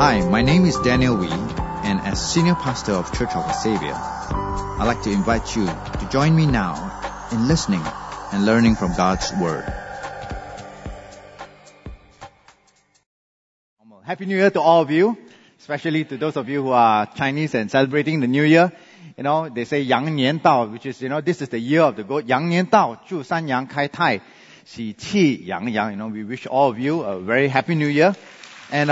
Hi, my name is Daniel Wee, and as Senior Pastor of Church of the Savior, I'd like to invite you to join me now in listening and learning from God's Word. Happy New Year to all of you, especially to those of you who are Chinese and celebrating the New Year. You know, they say Yang Nian Dao, which is, this is the year of the goat. Yang Nian Dao, 祝三阳开泰, 喜气洋洋. We wish all of you a very happy New Year. And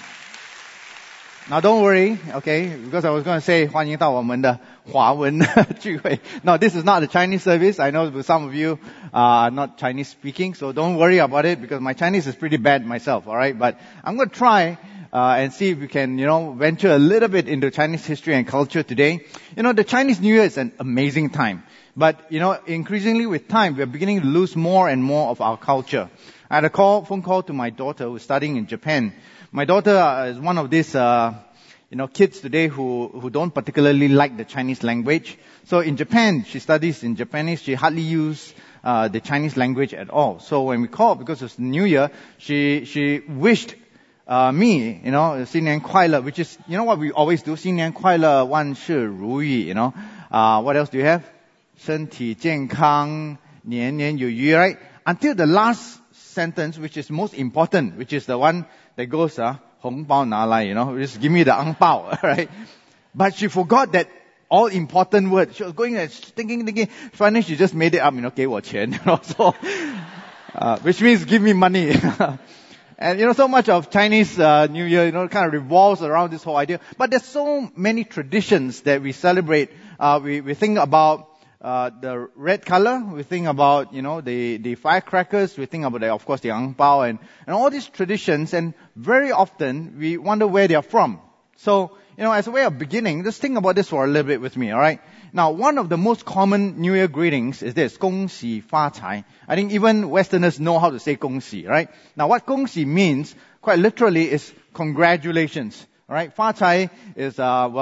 now don't worry, okay, because I was going to say 欢迎到我们的华文聚会. No, this is not a Chinese service. I know some of you are not Chinese speaking, so don't worry about it because my Chinese is pretty bad myself, alright? But I'm going to try and see if we can, venture a little bit into Chinese history and culture today. The Chinese New Year is an amazing time. But, increasingly with time, we're beginning to lose more and more of our culture. I had a phone call to my daughter who's studying in Japan. My daughter is one of these, kids today who don't particularly like the Chinese language. So in Japan, she studies in Japanese. She hardly uses the Chinese language at all. So when we called, because it's New Year, she wished me, 新年快乐, which is, what we always do, 新年快乐,万事如意, what else do you have? 身体健康,年年有余, right? Until the last sentence, which is most important, which is the one that goes, 红包拿来, just give me the ang pao, right? But she forgot that all important word. She was going and thinking. Finally, she just made it up, 给我钱, so, which means give me money. And, so much of Chinese New Year, kind of revolves around this whole idea. But there's so many traditions that we celebrate. We think about the red color, we think about, the firecrackers, we think about, of course, the ang pao and all these traditions, and very often we wonder where they are from. So, as a way of beginning, just think about this for a little bit with me, alright? Now, one of the most common New Year greetings is this, 恭喜发财. I think even Westerners know how to say 恭喜, right? Now, what 恭喜 means, quite literally, is congratulations, alright? 发财 is,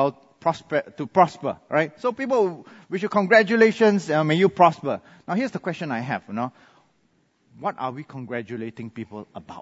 to prosper, right? So people wish you congratulations, may you prosper. Now here's the question I have, what are we congratulating people about?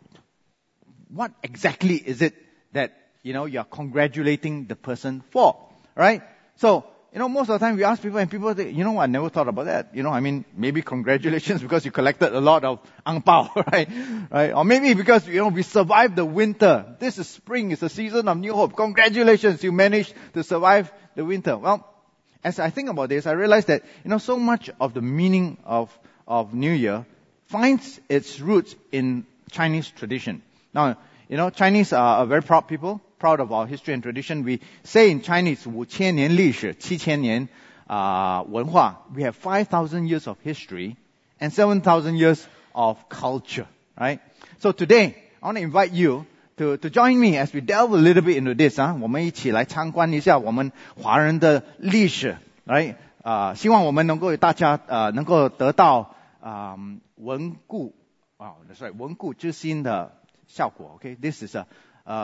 What exactly is it that, you're congratulating the person for, right? So, most of the time we ask people and people say, I never thought about that. Maybe congratulations because you collected a lot of ang pao, right? Right? Or maybe because, we survived the winter. This is spring. It's a season of new hope. Congratulations. You managed to survive the winter. Well, as I think about this, I realize that, so much of the meaning of New Year finds its roots in Chinese tradition. Now, Chinese are a very proud people, proud of our history and tradition. We say in Chinese, 5000年历史, 7000年文化. We have 5,000 years of history and 7,000 years of culture, right? So today, I want to invite you to join me as we delve a little bit into this. 我们一起来参观一下我们华人的历史, right? 希望我们能够大家能够得到稳固之心的效果. Okay, this is a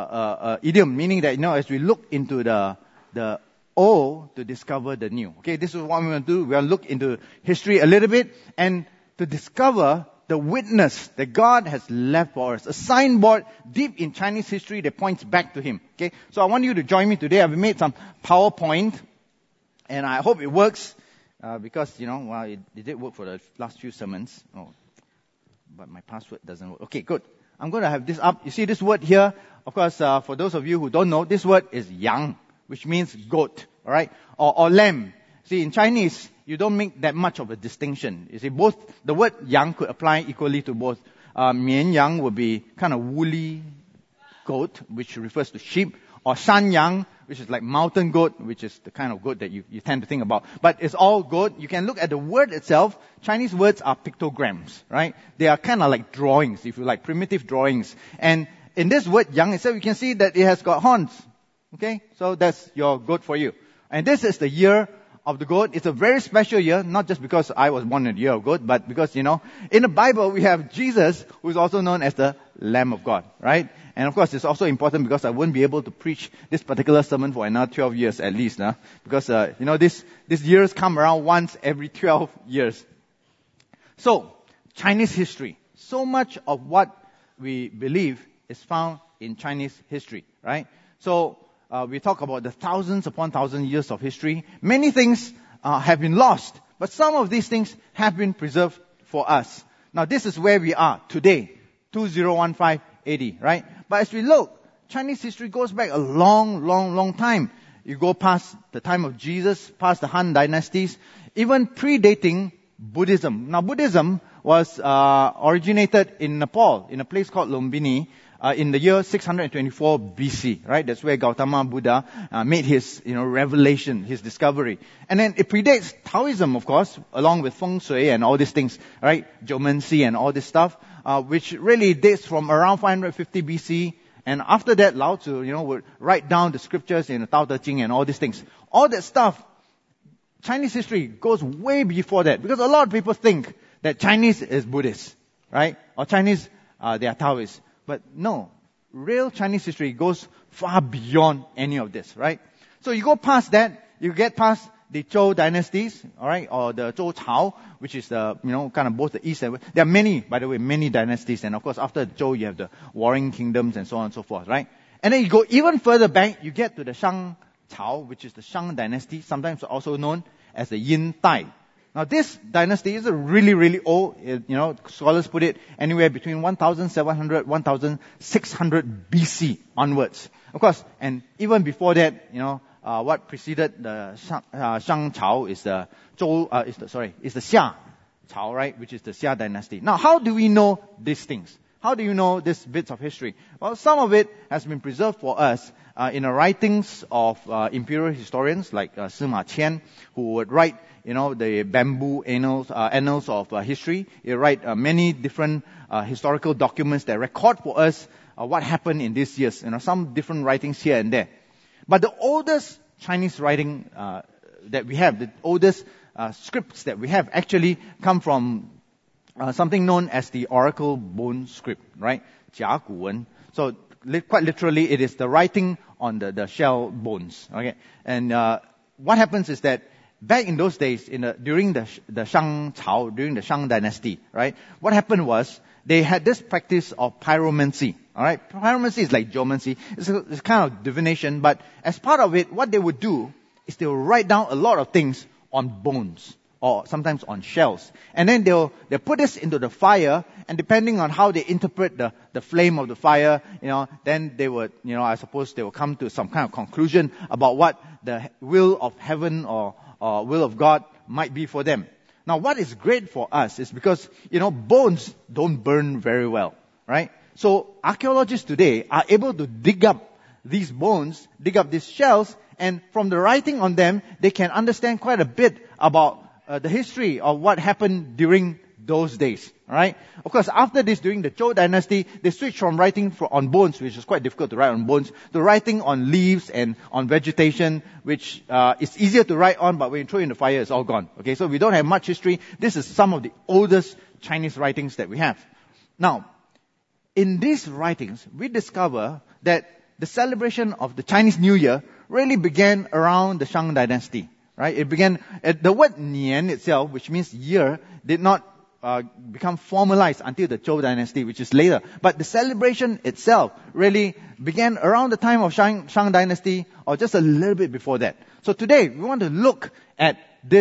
idiom, meaning that, as we look into the old to discover the new. Okay, this is what we're going to do. We're going to look into history a little bit and to discover the witness that God has left for us. A signboard deep in Chinese history that points back to Him. Okay, so I want you to join me today. I've made some PowerPoint and I hope it works because, it did work for the last few sermons. Oh, but my password doesn't work. Okay, good. I'm going to have this up. You see this word here? Of course, for those of you who don't know, this word is yang, which means goat, alright? Or lamb. See, in Chinese, you don't make that much of a distinction. You see, both, the word yang could apply equally to both. Mian yang would be kind of woolly goat, which refers to sheep, or shan yang, which is like mountain goat, which is the kind of goat that you tend to think about. But it's all goat. You can look at the word itself. Chinese words are pictograms, right? They are kind of like drawings, if you like, primitive drawings. And in this word yang itself, you can see that it has got horns. Okay? So that's your goat for you. And this is the year of the goat. It's a very special year, not just because I was born in the year of goat, but because, in the Bible we have Jesus, who is also known as the Lamb of God, right? And of course, it's also important because I wouldn't be able to preach this particular sermon for another 12 years at least, because, these years come around once every 12 years. So, Chinese history. So much of what we believe is found in Chinese history, right? So we talk about the thousands upon thousands years of history. Many things have been lost, but some of these things have been preserved for us. Now this is where we are today, 2015 AD, right? But as we look, Chinese history goes back a long time. You go past the time of Jesus, past the Han dynasties, even predating Buddhism. Now Buddhism was originated in Nepal, in a place called Lumbini, in the year 624 BC, right? That's where Gautama Buddha made his, revelation, his discovery. And then it predates Taoism, of course, along with Feng Shui and all these things, right? Geomancy and all this stuff, which really dates from around 550 BC. And after that, Lao Tzu, would write down the scriptures in the Tao Te Ching and all these things. All that stuff, Chinese history goes way before that, because a lot of people think that Chinese is Buddhist, right? Or Chinese, they are Taoists. But no, real Chinese history goes far beyond any of this, right? So you go past that, you get past the Zhou dynasties, alright, or the Zhou Cao, which is the, kind of both the east and west. There are many, by the way, many dynasties. And of course, after Zhou, you have the warring kingdoms and so on and so forth, right? And then you go even further back, you get to the Shang Cao, which is the Shang dynasty, sometimes also known as the Yin Tai. Now this dynasty is really old, scholars put it anywhere between 1700, 1600 BC onwards. Of course, and even before that, what preceded the Shang Cao is the Xia Cao, right? Which is the Xia dynasty. Now, how do we know these things? How do you know these bits of history? Well, some of it has been preserved for us in the writings of imperial historians like Sima Qian, who would write, the bamboo annals of history. He write many different historical documents that record for us what happened in these years. Some different writings here and there. But the oldest Chinese writing that we have, the oldest scripts that we have, actually come from something known as the Oracle Bone Script, right? Jia Gu Wen. So quite literally, it is the writing on the shell bones. Okay, and what happens is that back in those days, during the Shang Cao, during the Shang dynasty, right? What happened was they had this practice of pyromancy. All right, pyromancy is like geomancy. It's kind of divination, but as part of it, what they would do is they will write down a lot of things on bones or sometimes on shells, and then they'll put this into the fire, and depending on how they interpret the flame of the fire, then they would, I suppose they will come to some kind of conclusion about what the will of heaven or will of God might be for them. Now, what is great for us is because, bones don't burn very well, right? So archaeologists today are able to dig up these bones, dig up these shells, and from the writing on them, they can understand quite a bit about the history of what happened during those days. All right. Of course, after this, during the Zhou dynasty, they switched from writing on bones, which is quite difficult to write on bones, to writing on leaves and on vegetation, which is easier to write on, but when you throw it in the fire, it's all gone. Okay, so we don't have much history. This is some of the oldest Chinese writings that we have. Now, in these writings, we discover that the celebration of the Chinese New Year really began around the Shang dynasty, right? It began, the word Nian itself, which means year, did not become formalized until the Zhou dynasty, which is later. But the celebration itself really began around the time of Shang dynasty, or just a little bit before that. So today, we want to look at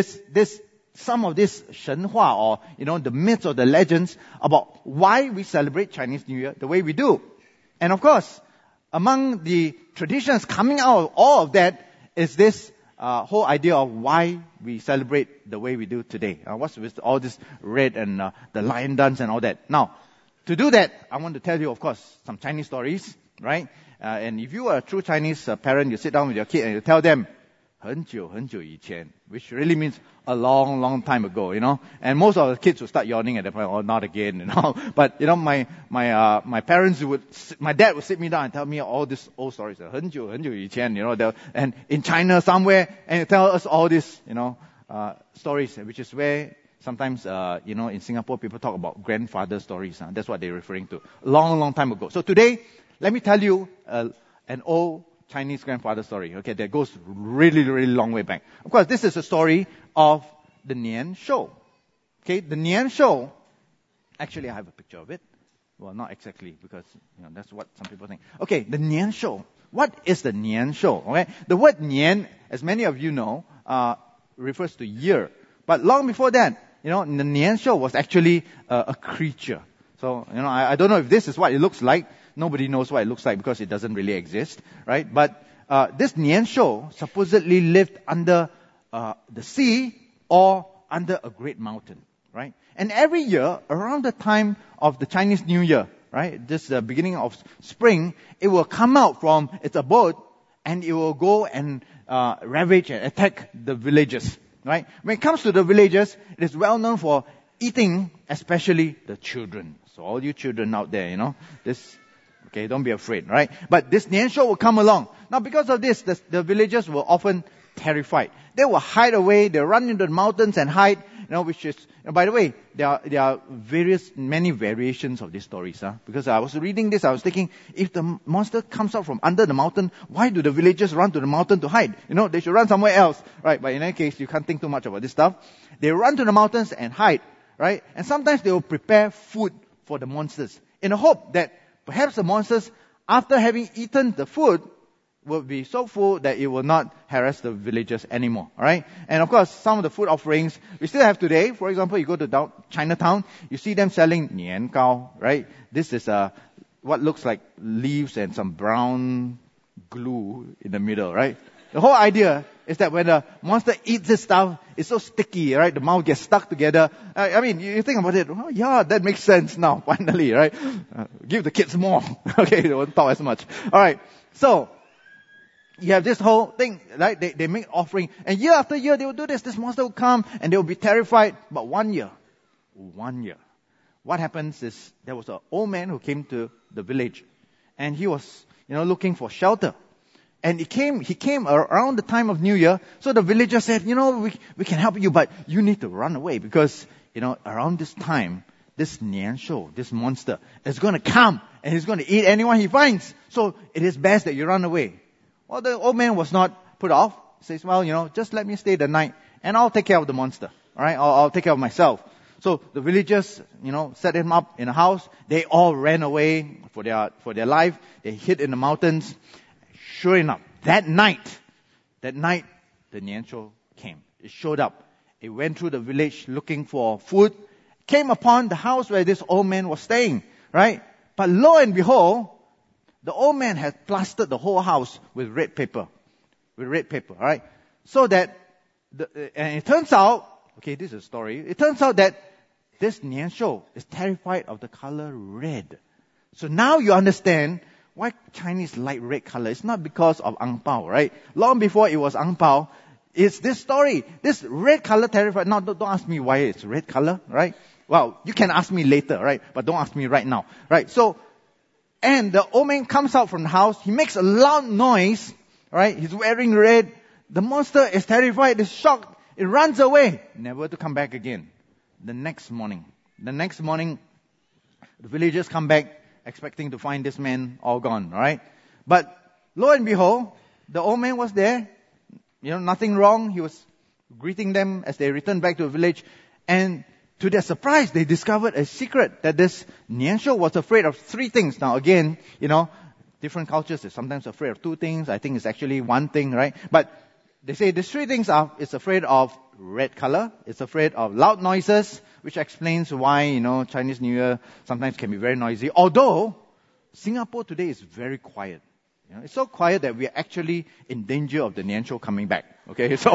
some of this Shenhua, or, the myths or the legends about why we celebrate Chinese New Year the way we do. And of course, among the traditions coming out of all of that is this whole idea of why we celebrate the way we do today. What's with all this red and the lion dance and all that? Now, to do that, I want to tell you, of course, some Chinese stories, right? And if you are a true Chinese parent, you sit down with your kid and you tell them, 很久很久以前, which really means a long time ago, And most of the kids will start yawning at that point, oh, not again, But, my parents my dad would sit me down and tell me all these old stories. 很久很久以前, and in China somewhere, and tell us all these, stories, which is where sometimes, in Singapore, people talk about grandfather stories. That's what they're referring to. Long time ago. So today, let me tell you an old Chinese grandfather story, okay, that goes really long way back. Of course, this is a story of the Nian Shou. Okay, the Nian Shou, actually I have a picture of it. Well, not exactly, because, that's what some people think. Okay, the Nian Shou What is the Nian Shou? Okay, the word Nian, as many of you know, refers to year. But long before that, the Nian Shou was actually a creature. So, I don't know if this is what it looks like. Nobody knows what it looks like because it doesn't really exist, right? But this Nian Shou supposedly lived under the sea or under a great mountain, right? And every year, around the time of the Chinese New Year, right, this beginning of spring, it will come out from its abode and it will go and ravage and attack the villages, right? When it comes to the villages, it is well known for eating, especially the children. So all you children out there, okay, don't be afraid, right? But this Nian Shou will come along. Now, because of this, the villagers were often terrified. They will hide away, they run into the mountains and hide, which is, by the way, there are many variations of these stories, because I was reading this, I was thinking, if the monster comes out from under the mountain, why do the villagers run to the mountain to hide? They should run somewhere else, right? But in any case, you can't think too much about this stuff. They run to the mountains and hide, right? And sometimes they will prepare food for the monsters in the hope that perhaps the monsters, after having eaten the food, will be so full that it will not harass the villagers anymore, alright? And of course, some of the food offerings we still have today. For example, you go to Chinatown, you see them selling nian gao, right? This is what looks like leaves and some brown glue in the middle, right? The whole idea is that when the monster eats this stuff, it's so sticky, right? The mouth gets stuck together. I mean, you think about it, oh yeah, that makes sense now, finally, right? Give the kids more. Okay, they won't talk as much. Alright, so, you have this whole thing, right? They make offering. And year after year, they will do this. This monster will come and they will be terrified. But one year, what happens is there was an old man who came to the village. And he was, looking for shelter. And he came around the time of New Year. So the villagers said, we can help you, but you need to run away. Because, around this time, this Nian Shou, this monster, is going to come. And he's going to eat anyone he finds. So it is best that you run away. Well, the old man was not put off. He says, well, just let me stay the night and I'll take care of the monster. All right, I'll take care of myself. So the villagers, set him up in a house. They all ran away for their life. They hid in the mountains. Sure enough, that night, the Nian Shou came. It showed up. It went through the village looking for food. Came upon the house where this old man was staying, right? But lo and behold, the old man had plastered the whole house with red paper. Alright? So that, and it turns out, okay, this is a story. It turns out that this Nian Shou is terrified of the color red. So now you understand why Chinese like red color. It's not because of ang pao, right? Long before it was ang pao, it's this story. This red color terrified. Now, don't ask me why it's red color, right? Well, you can ask me later, right? But don't ask me right now, right? So, and the old man comes out from the house. He makes a loud noise, right? He's wearing red. The monster is terrified. It's shocked. It runs away, never to come back again. The next morning, the villagers come back expecting to find this man all gone, right? But lo and behold, the old man was there. Nothing wrong. He was greeting them as they returned back to the village. And to their surprise, they discovered a secret that this Nian Shou was afraid of three things. Now again, different cultures are sometimes afraid of two things. I think it's actually one thing, right? But they say these three things it's afraid of red color, it's afraid of loud noises, which explains why, Chinese New Year sometimes can be very noisy. Although, Singapore today is very quiet. It's so quiet that we are actually in danger of the Nian Shou coming back. Okay, so,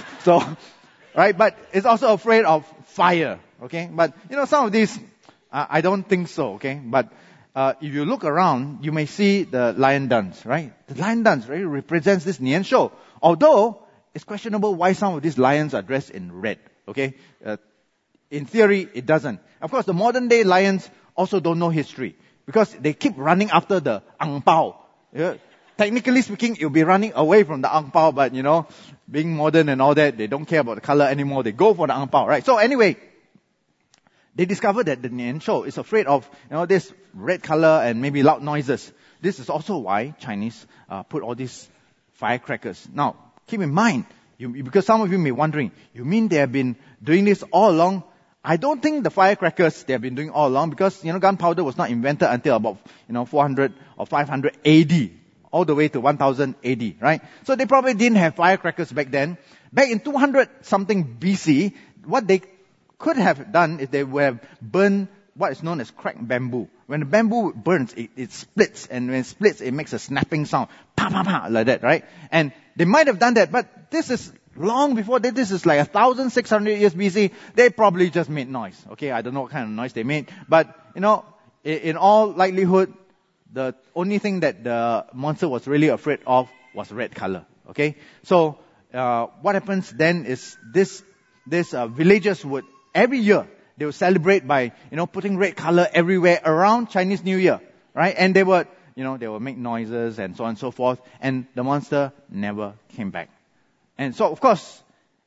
right? But it's also afraid of fire. Okay, but some of these, I don't think so. Okay, but if you look around, you may see the lion dance, right? The lion dance really represents this Nian Shou. Although it's questionable why some of these lions are dressed in red. Okay, in theory, it doesn't. Of course, the modern day lions also don't know history because they keep running after the ang pao. Technically speaking, you'll be running away from the ang pao, but being modern and all that, they don't care about the color anymore. They go for the ang pao, right? So anyway, they discovered that the Nian Shou is afraid of this red color and maybe loud noises. This is also why Chinese put all these firecrackers. Now, keep in mind, because some of you may be wondering, you mean they have been doing this all along? I don't think the firecrackers they have been doing all along because gunpowder was not invented until about 400 or 500 AD. all the way to 1000 AD, right? So they probably didn't have firecrackers back then. Back in 200 something BC, what they could have done is they would have burned what is known as cracked bamboo. When the bamboo burns, it splits, and when it splits, it makes a snapping sound. Pa, pa, pa, like that, right? And they might have done that, but this is long before that. This is like 1,600 years BC. They probably just made noise. Okay, I don't know what kind of noise they made, but, in all likelihood, the only thing that the monster was really afraid of was red color. Okay, so what happens then is this villagers would every year they would celebrate by putting red color everywhere around Chinese New Year, right? And they would make noises and so on and so forth, and the monster never came back. And so of course,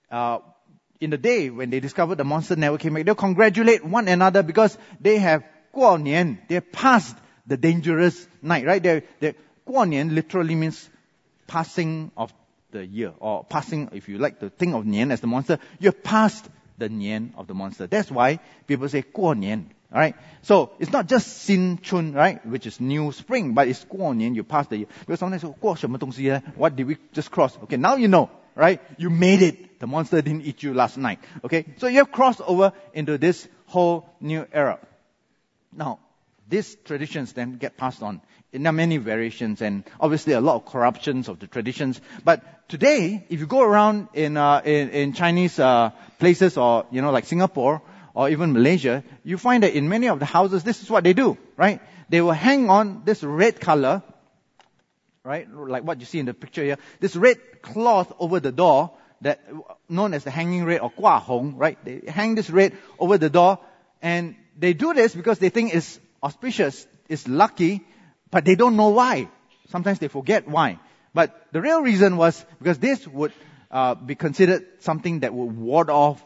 in the day when they discovered the monster never came back, they'll congratulate one another because they have 过年, they have passed the dangerous night, right? 过年 literally means passing of the year, or passing, if you like to think of Nian as the monster, you're past the Nian of the monster. That's why people say 过年, alright? So it's not just 新春, right? Which is new spring, but it's 过年, you pass the year. Because sometimes you say, 过什么东西? What did we just cross? Okay, now you know, right? You made it. The monster didn't eat you last night. Okay, so you have crossed over into this whole new era. Now, these traditions then get passed on. There are many variations and obviously a lot of corruptions of the traditions. But today, if you go around in Chinese places, or like Singapore or even Malaysia, you find that in many of the houses, this is what they do, right? They will hang on this red color, right? Like what you see in the picture here. This red cloth over the door, that known as the hanging red or 挂红, right? They hang this red over the door, and they do this because they think it's auspicious, it's lucky, but they don't know why. Sometimes they forget why. But the real reason was because this would be considered something that would ward off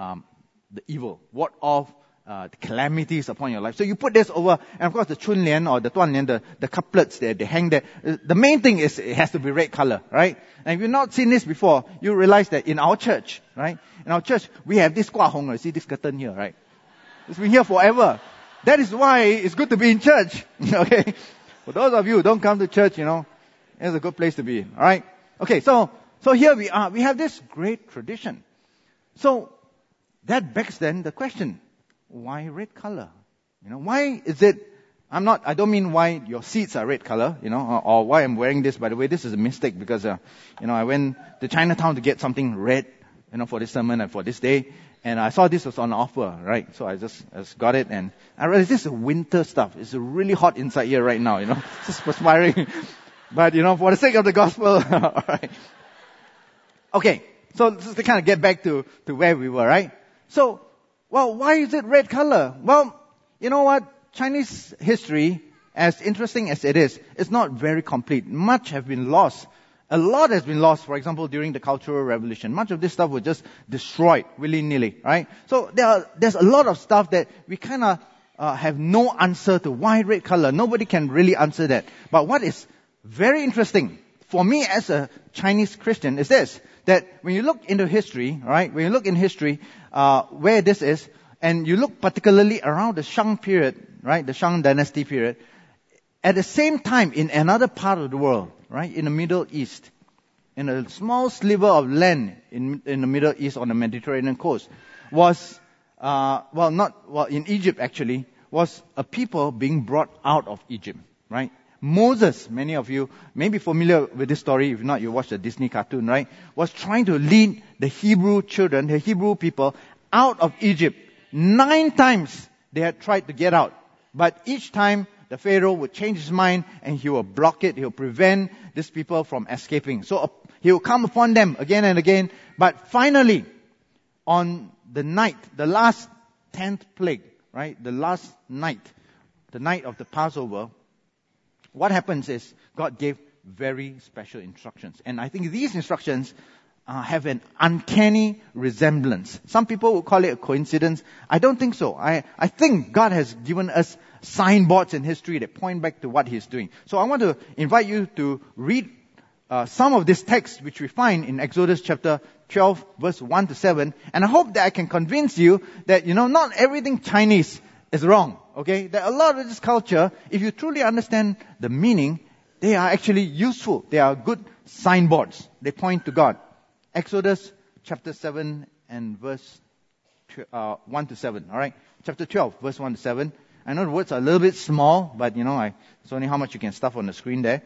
the evil, ward off the calamities upon your life. So you put this over, and of course the chun lian or the tuan lian, the couplets there, they hang there. The main thing is it has to be red color, right? And if you've not seen this before, you realize that in our church, right? In our church, we have this 挂红, see this curtain here, right? It's been here forever. That is why it's good to be in church. Okay? For those of you who don't come to church, it's a good place to be. Alright? Okay, so here we are. We have this great tradition. So, that begs then the question, why red color? Why is it, I don't mean why your seats are red color, or why I'm wearing this. By the way, this is a mistake because, I went to Chinatown to get something red, for this sermon and for this day. And I saw this was on offer, right? So I just got it, and I realized this is winter stuff. It's really hot inside here right now, It's just perspiring. But, for the sake of the gospel, alright. Okay, so just to kind of get back to where we were, right? So, well, why is it red color? Well, you know what? Chinese history, as interesting as it is, it's not very complete. Much have been lost. A lot has been lost, for example, during the Cultural Revolution. Much of this stuff was just destroyed willy-nilly, right? So there's a lot of stuff that we kind of have no answer to. Why red color? Nobody can really answer that. But what is very interesting for me as a Chinese Christian is this, that when you look into history, right? When you look in history, where this is, and you look particularly around the Shang period, right? The Shang dynasty period, at the same time in another part of the world, right, in the Middle East, in a small sliver of land in the Middle East on the Mediterranean coast, was, in Egypt actually, was a people being brought out of Egypt, right? Moses, many of you may be familiar with this story, if not you watch the Disney cartoon, right, was trying to lead the Hebrew children, the Hebrew people, out of Egypt. 9 times they had tried to get out, but each time the Pharaoh would change his mind and he will block it. He will prevent these people from escaping. So he will come upon them again and again. But finally, on the night, the last 10th plague, right? The last night, the night of the Passover, what happens is God gave very special instructions. And I think these instructions have an uncanny resemblance. Some people would call it a coincidence. I don't think so. I think God has given us signboards in history that point back to what He's doing. So I want to invite you to read some of this text which we find in Exodus chapter 12 verse 1 to 7. And I hope that I can convince you that, not everything Chinese is wrong. Okay? That a lot of this culture, if you truly understand the meaning, they are actually useful. They are good signboards. They point to God. Exodus chapter 7 and verse 1 to 7. All right. Chapter 12, verse 1 to 7. I know the words are a little bit small, but it's only how much you can stuff on the screen there.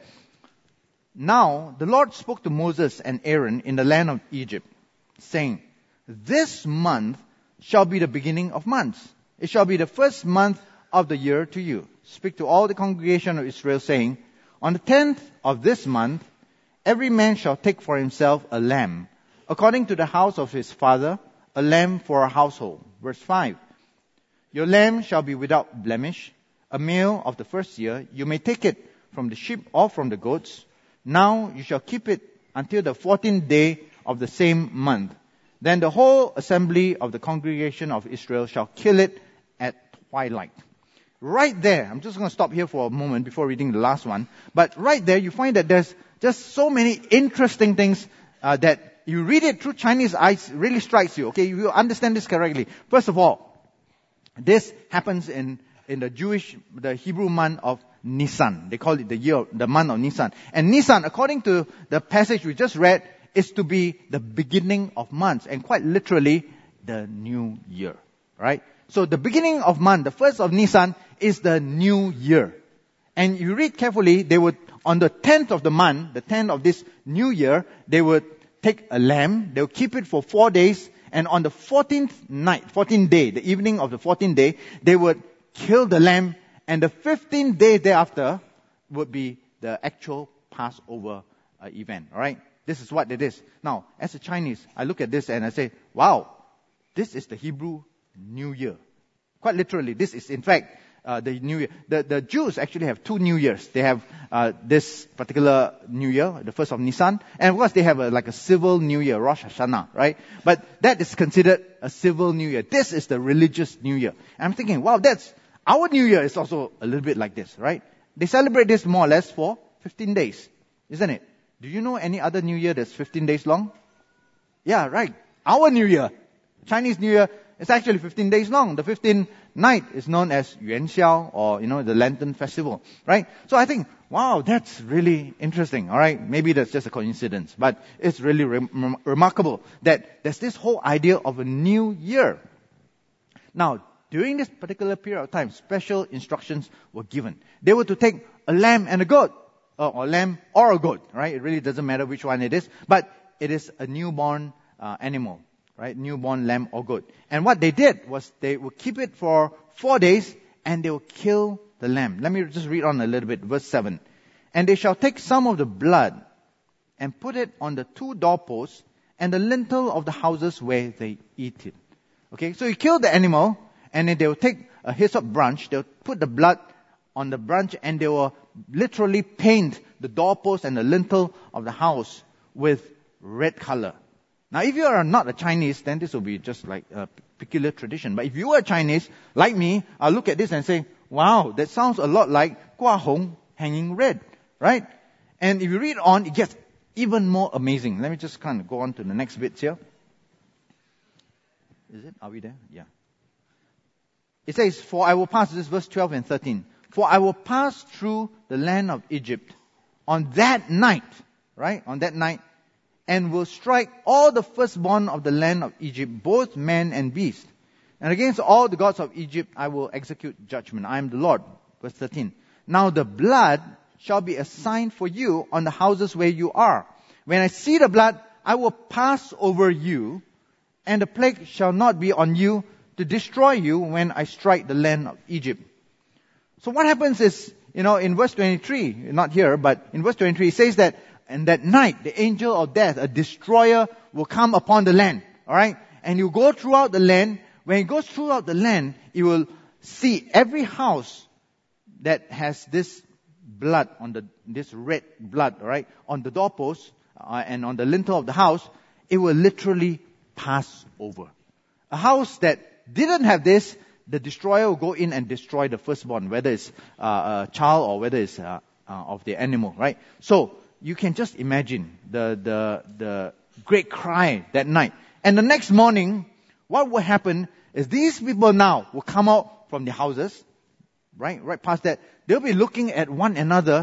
Now, the Lord spoke to Moses and Aaron in the land of Egypt, saying, this month shall be the beginning of months. It shall be the first month of the year to you. Speak to all the congregation of Israel, saying, on the 10th of this month, every man shall take for himself a lamb, according to the house of his father, a lamb for a household. Verse 5. Your lamb shall be without blemish, a male of the first year. You may take it from the sheep or from the goats. Now you shall keep it until the 14th day of the same month. Then the whole assembly of the congregation of Israel shall kill it at twilight. Right there, I'm just going to stop here for a moment before reading the last one. But right there, you find that there's just so many interesting things that you read it through Chinese eyes, really strikes you. Okay, you understand this correctly. First of all, this happens in the Hebrew month of Nisan. They call it the month of Nisan. And Nisan, according to the passage we just read, is to be the beginning of months, and quite literally, the new year. Right? So the beginning of month, the first of Nisan, is the new year. And you read carefully, they would, on the 10th of the month, the 10th of this new year, they would take a lamb, they would keep it for 4 days, and on the 14th day, the evening of the 14th day, they would kill the lamb, and the 15th day thereafter would be the actual Passover event. Alright? This is what it is. Now, as a Chinese, I look at this and I say, wow, this is the Hebrew New Year. Quite literally, this is in fact the New Year. The Jews actually have 2 New Years. They have this particular New Year, the first of Nisan, and of course they have like a civil New Year, Rosh Hashanah, right? But that is considered a civil New Year. This is the religious New Year. And I'm thinking, wow, our New Year is also a little bit like this, right? They celebrate this more or less for 15 days, isn't it? Do you know any other New Year that's 15 days long? Yeah, right. Our New Year, Chinese New Year, is actually 15 days long. The 15th night is known as Yuan Xiao, or, the Lantern Festival, right? So I think, wow, that's really interesting, alright? Maybe that's just a coincidence, but it's really remarkable that there's this whole idea of a new year. Now, during this particular period of time, special instructions were given. They were to take a lamb and a goat, or a lamb or a goat, right? It really doesn't matter which one it is, but it is a newborn animal, right? Newborn lamb or goat. And what they did was they would keep it for 4 days and they would kill the lamb. Let me just read on a little bit, verse 7. And they shall take some of the blood and put it on the 2 doorposts and the lintel of the houses where they eat it. Okay, so you kill the animal, and then they will take a hyssop branch, they'll put the blood on the branch, and they will literally paint the doorpost and the lintel of the house with red color. Now, if you are not a Chinese, then this will be just like a peculiar tradition. But if you are Chinese, like me, I'll look at this and say, wow, that sounds a lot like Gua Hong hanging red, right? And if you read on, it gets even more amazing. Let me just kind of go on to the next bits here. Is it? Are we there? Yeah. It says, for I will pass, this is verse 12 and 13. For I will pass through the land of Egypt on that night, right? On that night, and will strike all the firstborn of the land of Egypt, both man and beast. And against all the gods of Egypt I will execute judgment. I am the Lord. Verse 13. Now the blood shall be a sign for you on the houses where you are. When I see the blood, I will pass over you, and the plague shall not be on you to destroy you when I strike the land of Egypt. So what happens is, in verse 23, not here, but in verse 23, it says that, and that night, the angel of death, a destroyer, will come upon the land. Alright? And you go throughout the land. When it goes throughout the land, you will see every house that has this blood this red blood, alright, on the doorpost, and on the lintel of the house, it will literally pass over. A house that didn't have this, the destroyer will go in and destroy the firstborn, whether it's a child or whether it's of the animal, right? So you can just imagine the great cry that night. And the next morning, what will happen is these people now will come out from the houses, right past that. They'll be looking at one another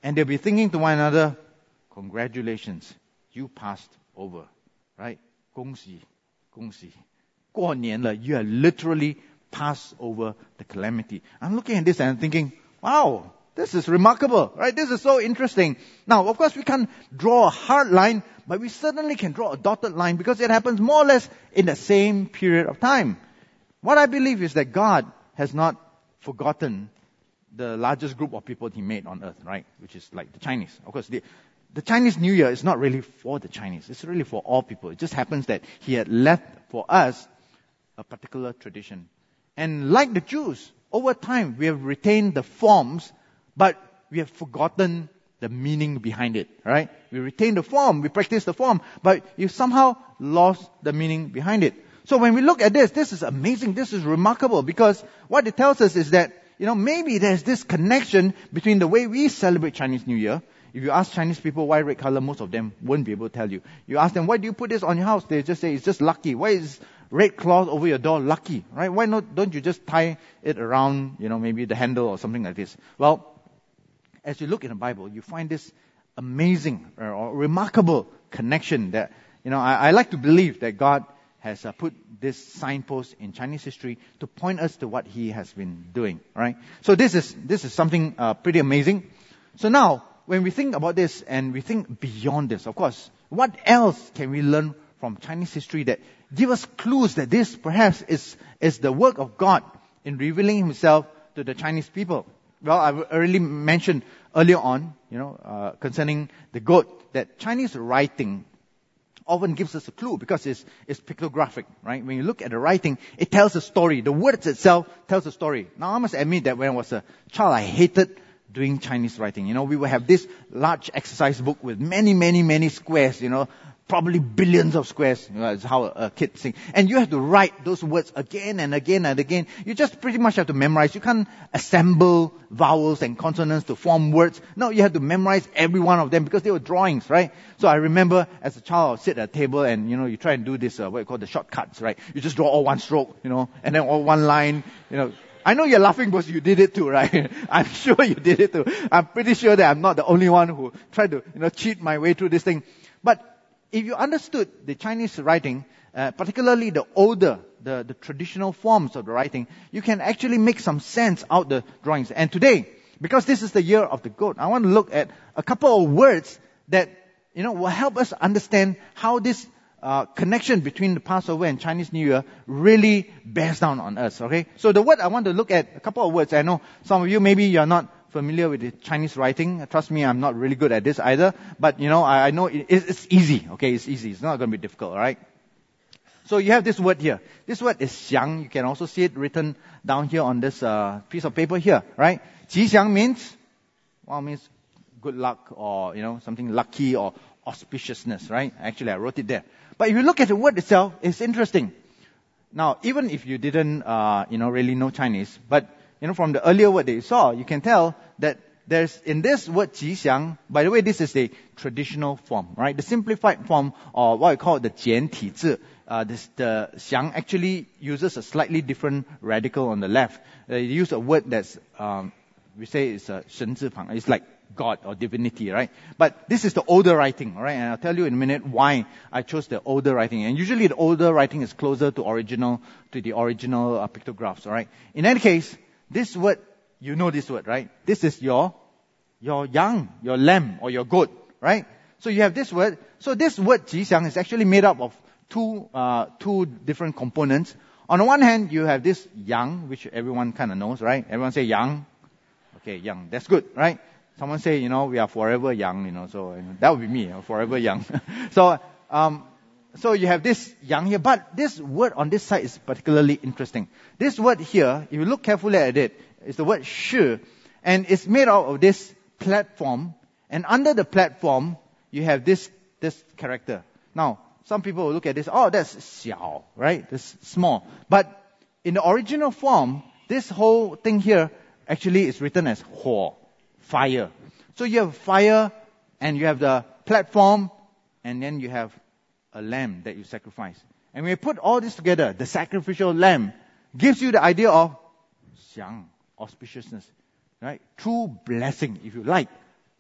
And they'll be thinking to one another, congratulations, you passed over, right? 恭喜, 恭喜. 过年了, you have literally passed over the calamity. I'm looking at this and I'm thinking, wow, this is remarkable, right? This is so interesting. Now, of course, we can't draw a hard line, but we certainly can draw a dotted line because it happens more or less in the same period of time. What I believe is that God has not forgotten the largest group of people He made on earth, right? Which is like the Chinese. Of course, the Chinese New Year is not really for the Chinese. It's really for all people. It just happens that He had left for us a particular tradition. And like the Jews, over time, we have retained the forms, but we have forgotten the meaning behind it, right? We retain the form, we practice the form, but you somehow lost the meaning behind it. So when we look at this is amazing, this is remarkable, because what it tells us is that, maybe there's this connection between the way we celebrate Chinese New Year. If you ask Chinese people why red color, most of them won't be able to tell you. You ask them, why do you put this on your house? They just say, it's just lucky. Why is red cloth over your door lucky, right? Why don't you just tie it around, maybe the handle or something like this? Well, as you look in the Bible, you find this amazing or remarkable connection that, I like to believe that God has put this signpost in Chinese history to point us to what He has been doing, right? So this is something pretty amazing. So now, when we think about this and we think beyond this, of course, what else can we learn from Chinese history that give us clues that this perhaps is the work of God in revealing Himself to the Chinese people? Well, I've already mentioned earlier on, concerning the goat, that Chinese writing often gives us a clue because it's pictographic, right? When you look at the writing, it tells a story. The words itself tells a story. Now, I must admit that when I was a child, I hated doing Chinese writing. We would have this large exercise book with many, many, many squares, probably billions of squares. That's how a kid thinks. And you have to write those words again and again and again. You just pretty much have to memorize. You can't assemble vowels and consonants to form words. No, you have to memorize every one of them because they were drawings, right? So I remember as a child, I would sit at a table and, you try and do this, what you call the shortcuts, right? You just draw all one stroke, and then all one line, I know you're laughing because you did it too, right? I'm sure you did it too. I'm pretty sure that I'm not the only one who tried to, cheat my way through this thing. But if you understood the Chinese writing, particularly the older, the traditional forms of the writing, you can actually make some sense out the drawings. And today, because this is the year of the goat, I want to look at a couple of words that, will help us understand how this connection between the Passover and Chinese New Year really bears down on us, okay? So the word I want to look at, a couple of words. I know some of you, maybe you're not familiar with the Chinese writing. Trust me, I'm not really good at this either. But, I know it's easy, okay? It's easy. It's not going to be difficult, all right? So you have this word here. This word is xiang. You can also see it written down here on this piece of paper here, right? Jixiang means good luck or, something lucky or auspiciousness, right? Actually, I wrote it there. But if you look at the word itself, it's interesting. Now, even if you didn't, really know Chinese, but, from the earlier word that you saw, you can tell that there's, in this word jixiang, by the way, this is the traditional form, right? The simplified form, or what we call the 简体字. The xiang actually uses a slightly different radical on the left. They use a word that's, we say it's a 神字旁. It's like God or divinity, right? But this is the older writing, all right? And I'll tell you in a minute why I chose the older writing. And usually the older writing is closer to the original pictographs, all right? In any case, this word, you know this word, right? This is your yang, your lamb or your goat, right? So you have this word. So this word jixiang is actually made up of two different components. On the one hand, you have this yang, which everyone kind of knows, right? Everyone say yang. Okay, yang. That's good, right? Someone say, we are forever young, so that would be me, forever young. So you have this yang here, but this word on this side is particularly interesting. This word here, if you look carefully at it, is the word shi, and it's made out of this platform, and under the platform, you have this character. Now, some people will look at this, that's xiao, right? This small. But in the original form, this whole thing here actually is written as huo, fire. So you have fire, and you have the platform, and then you have a lamb that you sacrifice. And when you put all this together, the sacrificial lamb gives you the idea of xiang, auspiciousness, right? True blessing, if you like.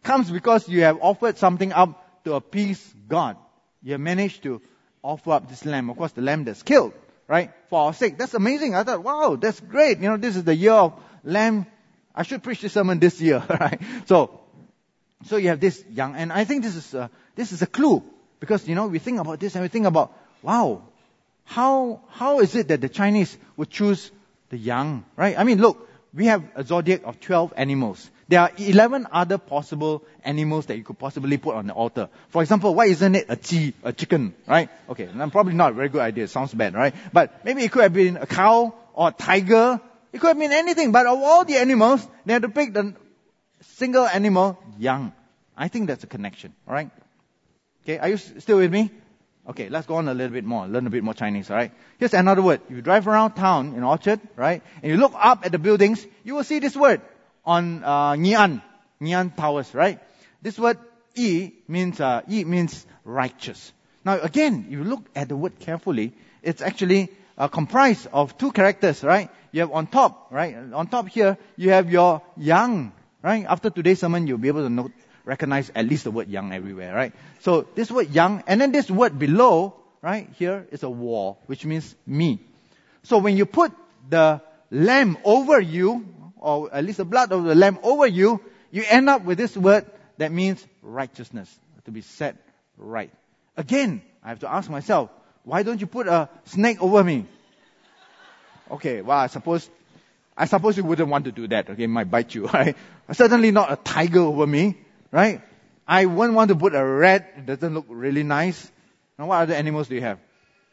comes because you have offered something up to appease God. You have managed to offer up this lamb. Of course, the lamb that's killed, right? For our sake. That's amazing. I thought, wow, that's great. This is the year of lamb. I should preach this sermon this year, right? So you have this young, and I think this is a clue. Because, we think about this and we think about, wow, how is it that the Chinese would choose the young, right? I mean, look, we have a zodiac of 12 animals. There are 11 other possible animals that you could possibly put on the altar. For example, why isn't it a chicken, right? Okay, probably not a very good idea. It sounds bad, right? But maybe it could have been a cow or a tiger. It could have been anything. But of all the animals, they had to pick the single animal, young. I think that's a connection, all right? Okay, are you still with me? Okay, let's go on a little bit more, learn a bit more Chinese, alright? Here's another word. You drive around town in Orchard, right? And you look up at the buildings, you will see this word on Ngee Towers, right? This word Yi means righteous. Now again, if you look at the word carefully, it's actually comprised of two characters, right? You have on top, right? On top here, you have your yang, right? After today's sermon, you'll be able to recognize at least the word young everywhere, right? So this word young, and then this word below, right, here is a war, which means me. So when you put the lamb over you, or at least the blood of the lamb over you, you end up with this word that means righteousness, to be set right. Again, I have to ask myself, why don't you put a snake over me? Okay, well, I suppose you wouldn't want to do that, okay, it might bite you, right? Certainly not a tiger over me. Right? I wouldn't want to put a rat. It doesn't look really nice. Now, what other animals do you have?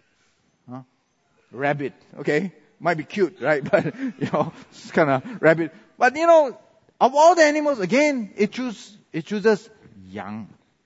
Rabbit. Okay? Might be cute, right? But, it's kind of rabbit. But, of all the animals, again, it chooses young.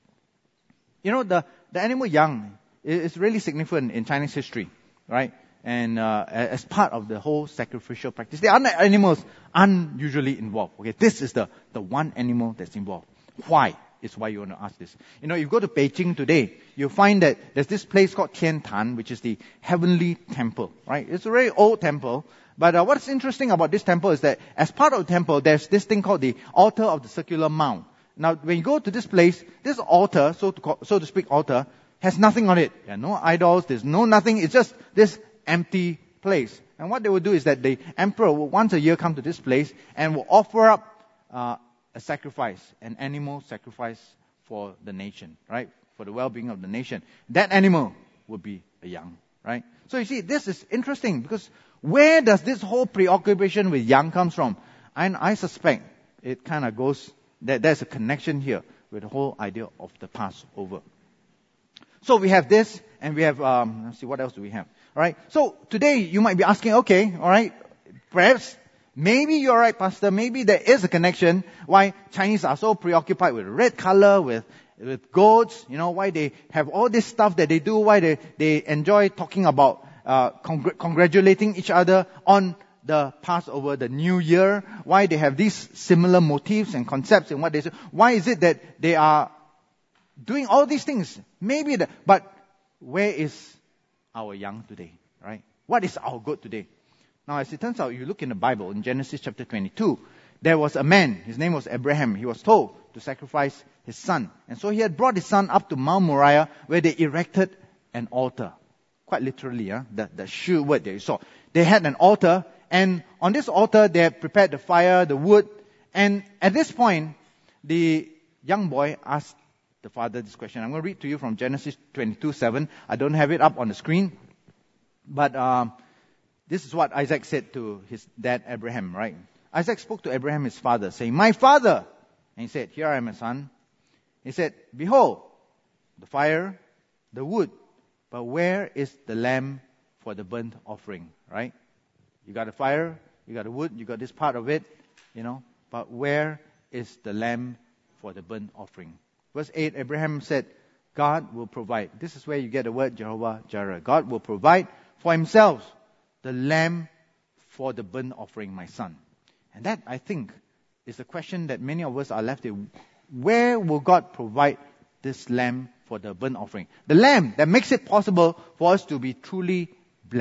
The animal young is really significant in Chinese history, right? And as part of the whole sacrificial practice. The other animals aren't usually involved. Okay? This is the one animal that's involved. Why? Is why you want to ask this. If you go to Beijing today, you'll find that there's this place called Tiantan, which is the heavenly temple, right? It's a very old temple. But what's interesting about this temple is that as part of the temple, there's this thing called the altar of the circular mound. Now, when you go to this place, this altar, so to speak, altar, has nothing on it. There are no idols, there's no nothing. It's just this empty place. And what they will do is that the emperor will once a year come to this place and will offer up a sacrifice, an animal sacrifice for the nation, right? For the well-being of the nation. That animal would be a young, right? So you see, this is interesting because where does this whole preoccupation with young comes from? And I suspect it kind of goes, that there's a connection here with the whole idea of the Passover. So we have this, and we have, let's see, what else do we have? All right. So today you might be asking, okay, all right, perhaps maybe you're right, Pastor. Maybe there is a connection why Chinese are so preoccupied with red color, with goats, why they have all this stuff that they do, why they enjoy talking about congratulating each other on the Passover, the New Year, why they have these similar motifs and concepts in what they say. Why is it that they are doing all these things? But where is our young today, right? What is our goat today? Now, as it turns out, you look in the Bible, in Genesis chapter 22, there was a man, his name was Abraham. He was told to sacrifice his son. And so he had brought his son up to Mount Moriah, where they erected an altar. Quite literally, the shu word that you saw. They had an altar, and on this altar, they had prepared the fire, the wood. And at this point, the young boy asked the father this question. I'm going to read to you from Genesis 22:7. I don't have it up on the screen. But this is what Isaac said to his dad Abraham, right? Isaac spoke to Abraham, his father, saying, "My father!" And he said, "Here I am, my son." He said, "Behold, the fire, the wood, but where is the lamb for the burnt offering?" Right? You got the fire, you got the wood, you got this part of it, but where is the lamb for the burnt offering? Verse 8, Abraham said, God will provide. This is where you get the word Jehovah Jireh. God will provide for himself the lamb for the burnt offering, my son. And that, I think, is the question that many of us are left with. Where will God provide this lamb for the burnt offering? The lamb that makes it possible for us to be truly blessed.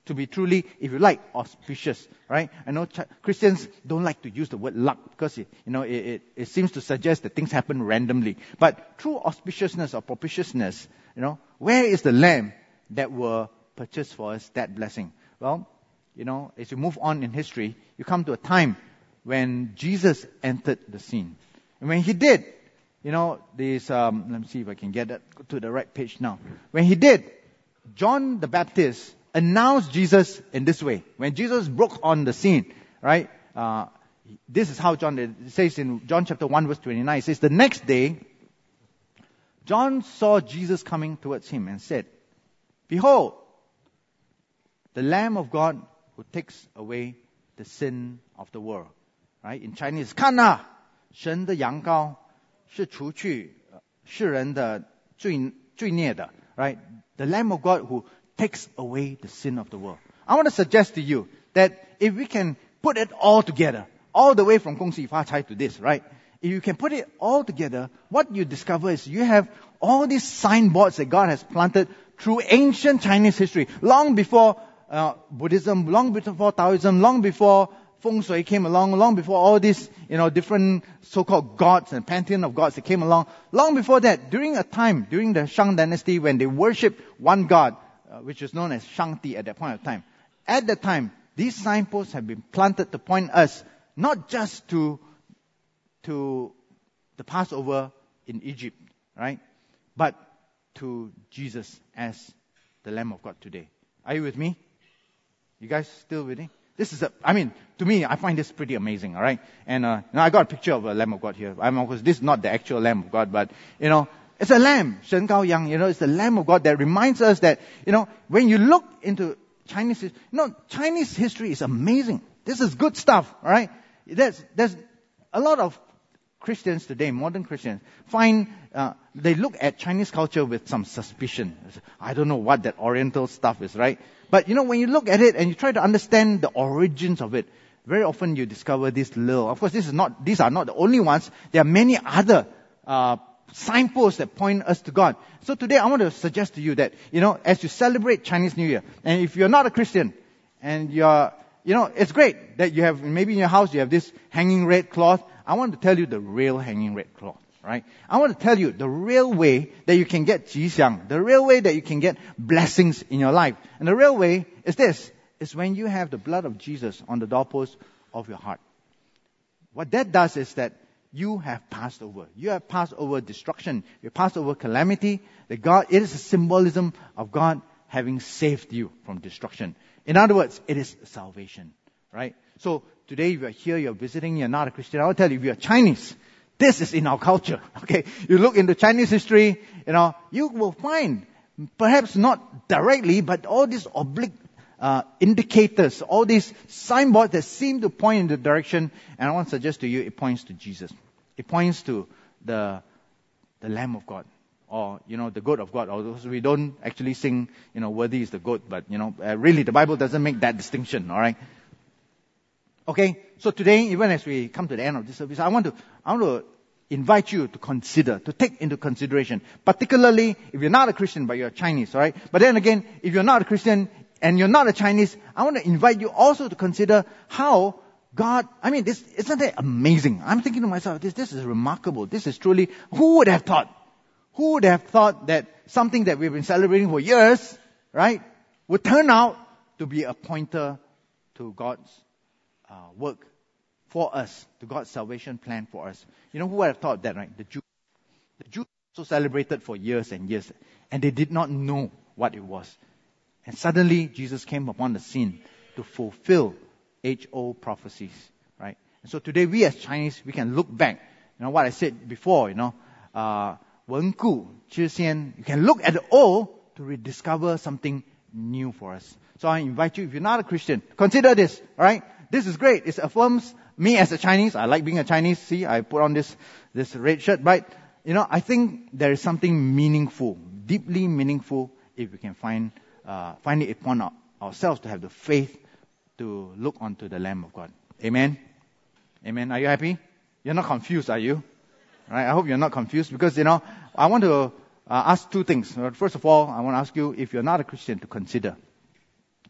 to be truly, if you like, auspicious, right? I know Christians don't like to use the word luck because it seems to suggest that things happen randomly. But true auspiciousness or propitiousness, where is the lamb that will purchase for us that blessing? Well, as you move on in history, you come to a time when Jesus entered the scene. And when he did, this, let me see if I can get that to the right page now. When he did, John the Baptist announced Jesus in this way. When Jesus broke on the scene, right? This is how it says in John chapter 1 verse 29. It says, the next day, John saw Jesus coming towards him and said, behold, the Lamb of God who takes away the sin of the world. Right? In Chinese, 看啊，神的羊羔是除去世人的罪孽的. Right? The Lamb of God who takes away the sin of the world. I want to suggest to you that if we can put it all together, all the way from 恭喜发财 to this, right? If you can put it all together, what you discover is you have all these signboards that God has planted through ancient Chinese history, long before Buddhism, long before Taoism, long before Feng Shui came along, long before all these, different so-called gods and pantheon of gods that came along. Long before that, during a time, during the Shang dynasty, when they worshipped one god, which is known as Shangti at that point of time. At that time, these signposts have been planted to point us not just to the Passover in Egypt, right? But to Jesus as the Lamb of God today. Are you with me? You guys still with me? This is to me, I find this pretty amazing, all right? And now I got a picture of a Lamb of God here. Of course, this is not the actual Lamb of God, but, it's a lamb, 神羔羊, it's the Lamb of God that reminds us that, when you look into Chinese history, Chinese history is amazing. This is good stuff, all right? There's a lot of Christians today, modern Christians, they look at Chinese culture with some suspicion. I don't know what that Oriental stuff is, right? But, when you look at it and you try to understand the origins of it, very often you discover this little, of course, these are not the only ones. There are many other, signposts that point us to God. So today I want to suggest to you that, as you celebrate Chinese New Year, and if you're not a Christian, and it's great that you have, maybe in your house you have this hanging red cloth. I want to tell you the real hanging red cloth, right? I want to tell you the real way that you can get jixiang, the real way that you can get blessings in your life. And the real way is this, is when you have the blood of Jesus on the doorpost of your heart. What that does is that you have passed over. You have passed over destruction. You have passed over calamity. It is a symbolism of God having saved you from destruction. In other words, it is salvation, right? So today, if you're here, you're visiting, you're not a Christian, I will tell you, if you're Chinese, this is in our culture, okay? You look into Chinese history, you will find, perhaps not directly, but all these oblique indicators, all these signboards that seem to point in the direction, and I want to suggest to you, it points to Jesus. It points to the Lamb of God, or, the goat of God. Although we don't actually sing, worthy is the goat, but, really the Bible doesn't make that distinction, alright? Okay, so today, even as we come to the end of this service, I want to invite you to consider, to take into consideration, particularly if you're not a Christian, but you're Chinese, alright? But then again, if you're not a Christian, and you're not a Chinese, I want to invite you also to consider how God, isn't that amazing? I'm thinking to myself, this is remarkable. This is truly, who would have thought that something that we've been celebrating for years, right, would turn out to be a pointer to God's work for us, to God's salvation plan for us. Who would have thought that, right? The Jews also celebrated for years and years, and they did not know what it was. And suddenly, Jesus came upon the scene to fulfill age-old prophecies, right? And so today, we as Chinese, we can look back. What I said before, 文故知先. You can look at the old to rediscover something new for us. So I invite you, if you're not a Christian, consider this, alright? This is great. It affirms me as a Chinese. I like being a Chinese. See, I put on this red shirt, right? I think there is something meaningful, deeply meaningful, if we can find it upon ourselves to have the faith to look onto the Lamb of God. Amen? Amen. Are you happy? You're not confused, are you? Right? I hope you're not confused because, I want to ask two things. First of all, I want to ask you, if you're not a Christian, to consider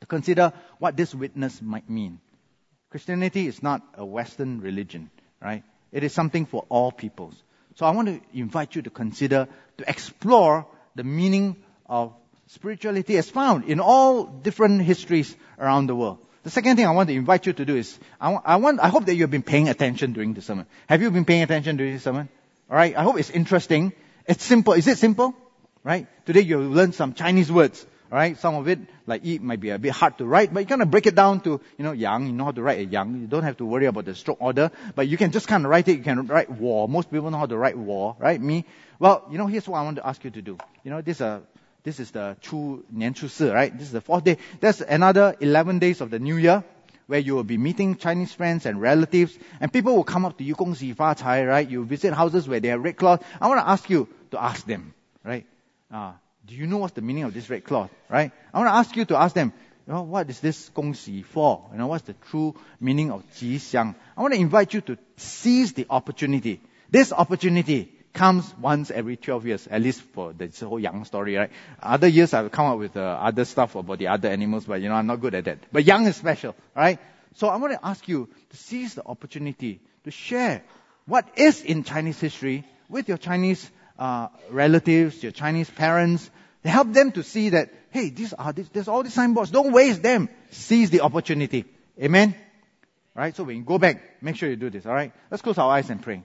to consider what this witness might mean. Christianity is not a Western religion, right? It is something for all peoples. So I want to invite you to consider, to explore the meaning of spirituality as found in all different histories around the world. The second thing I want to invite you to do is, I hope that you've been paying attention during the sermon. Have you been paying attention during the sermon? Alright, I hope it's interesting. It's simple. Is it simple? Right? Today you'll learn some Chinese words. Alright, some of it, like yi, might be a bit hard to write, but you kind of break it down to, yang, you know how to write a yang. You don't have to worry about the stroke order, but you can just kind of write it. You can write war. Most people know how to write war, right? Me? Well, here's what I want to ask you to do. This is the Nian Chu Si, right? This is the 4th day. There's another 11 days of the New Year where you will be meeting Chinese friends and relatives, and people will come up to you, 恭喜发财, right? You visit houses where they have red cloth. I want to ask you to ask them, right? Do you know what's the meaning of this red cloth, right? I want to ask you to ask them, what is this 恭喜 for? What's the true meaning of 吉祥? I want to invite you to seize the opportunity. This opportunity comes once every 12 years, at least for this whole yang story, right? Other years I've come up with other stuff about the other animals, but I'm not good at that. But yang is special, right? So I want to ask you to seize the opportunity to share what is in Chinese history with your Chinese relatives, your Chinese parents. Help them to see that, hey, there's all these signboards. Don't waste them. Seize the opportunity. Amen? Right? So when you go back, make sure you do this, alright? Let's close our eyes and pray.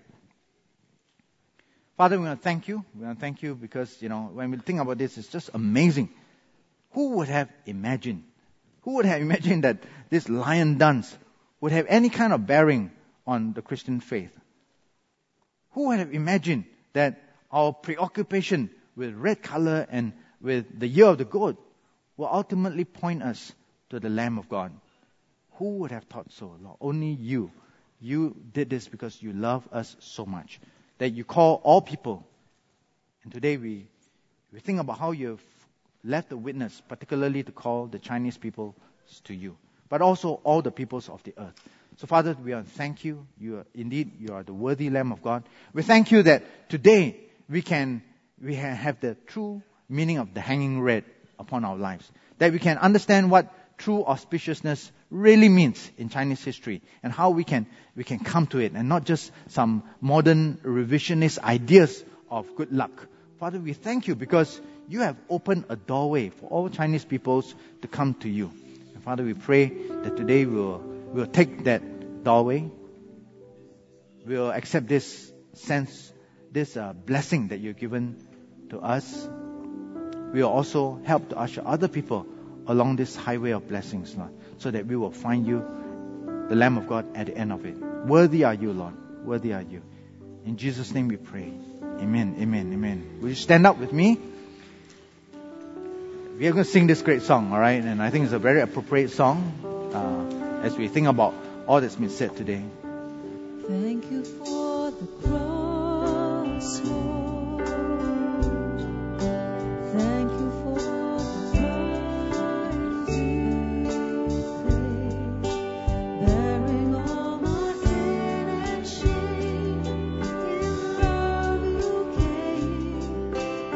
Father, we want to thank you. We want to thank you because, when we think about this, it's just amazing. Who would have imagined that this lion dance would have any kind of bearing on the Christian faith? Who would have imagined that our preoccupation with red color and with the year of the goat will ultimately point us to the Lamb of God? Who would have thought so, Lord? Only you. You did this because you love us so much, that you call all people. And today we think about how you've left a witness, particularly to call the Chinese people to you, but also all the peoples of the earth. So Father, we want to thank you. You are the worthy Lamb of God. We thank you that today we can have the true meaning of the hanging red upon our lives. That we can understand what true auspiciousness really means in Chinese history and how we can come to it and not just some modern revisionist ideas of good luck. Father, we thank you because you have opened a doorway for all Chinese peoples to come to you. And Father, we pray that today we'll take that doorway. We'll accept this sense, this blessing that you've given to us. We will also help to usher other people along this highway of blessings, Lord, so that we will find you, the Lamb of God, at the end of it. Worthy are you, Lord. Worthy are you. In Jesus' name we pray. Amen, amen, amen. Will you stand up with me? We are going to sing this great song, all right? And I think it's a very appropriate song as we think about all that's been said today. Thank you for the cross, Lord. Thank you for the price you paid, bearing all my sin and shame. In love you came,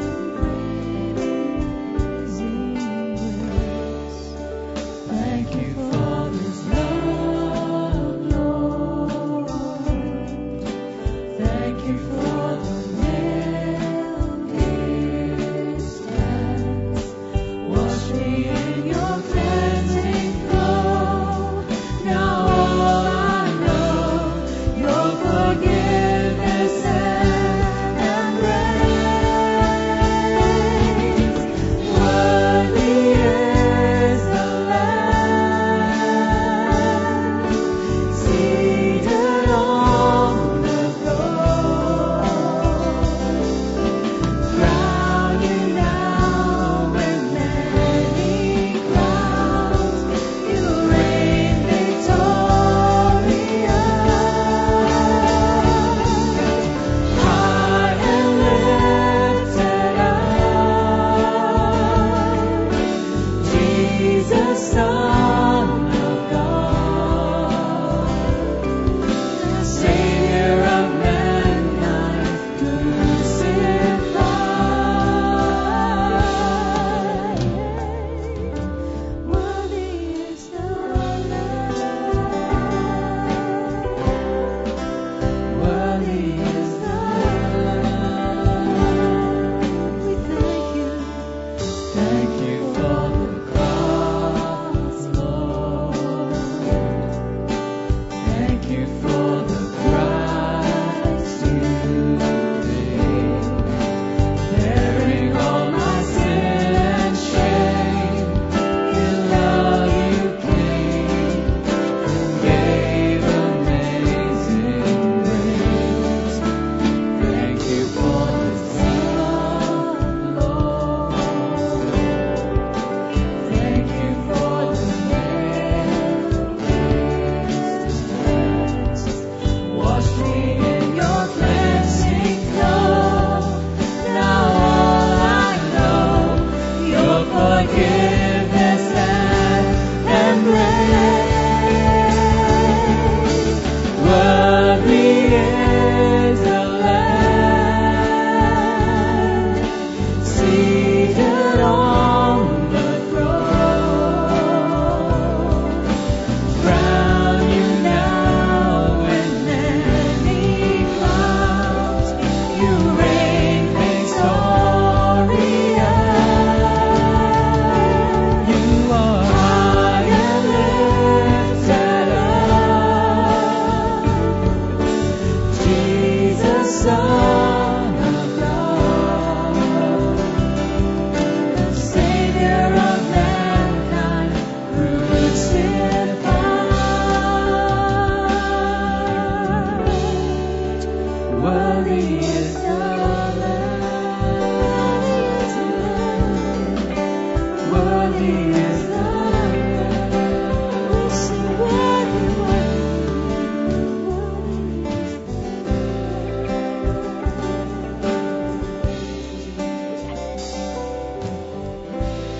amazing grace. Thank you for this love, Lord. Thank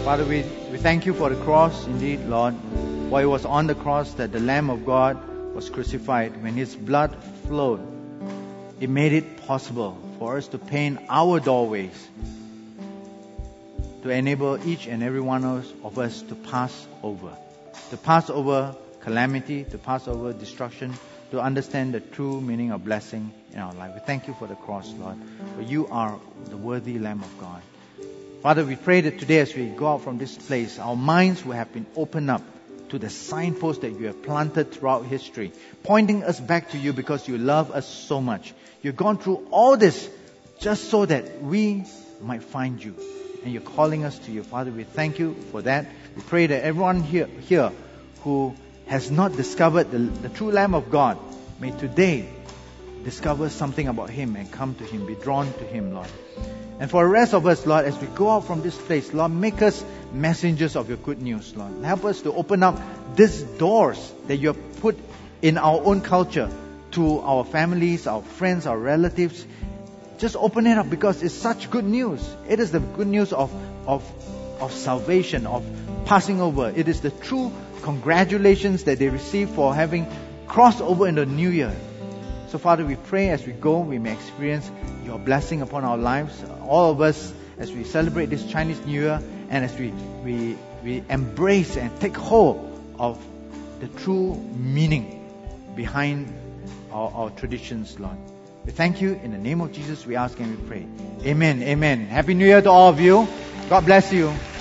Father, we thank you for the cross, indeed, Lord. For it was on the cross that the Lamb of God was crucified. When His blood flowed, it made it possible for us to paint our doorways, to enable each and every one of us to pass over calamity, to pass over destruction, to understand the true meaning of blessing in our life. We thank you for the cross, Lord, for you are the worthy Lamb of God. Father, we pray that today as we go out from this place, our minds will have been opened up to the signposts that you have planted throughout history, pointing us back to you because you love us so much. You've gone through all this just so that we might find you. And you're calling us to you. Father, we thank you for that. We pray that everyone here who has not discovered the true Lamb of God, may today discover something about Him and come to Him, be drawn to Him, Lord. And for the rest of us, Lord, as we go out from this place, Lord, make us messengers of your good news, Lord. Help us to open up these doors that you have put in our own culture to our families, our friends, our relatives. Just open it up because it's such good news. It is the good news of salvation, of passing over. It is the true congratulations that they receive for having crossed over into the new year. So Father, we pray as we go, we may experience your blessing upon our lives. All of us, as we celebrate this Chinese New Year, and as we embrace and take hold of the true meaning behind our traditions, Lord. We thank you. In the name of Jesus, we ask and we pray. Amen. Amen. Happy New Year to all of you. God bless you.